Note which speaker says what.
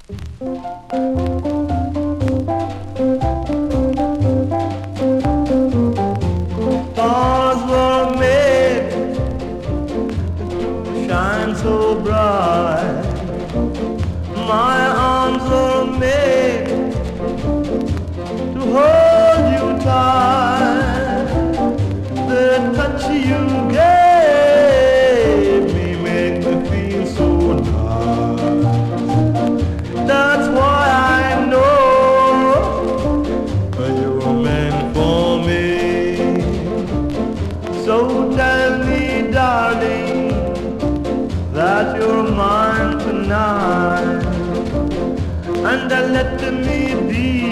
Speaker 1: Stars were made to shine so bright. My arms were made to hold you tight. The touch you gave me make me feel so nice. That's why I know you were meant for me. So tell me, darling, that you're mine tonight, and let me be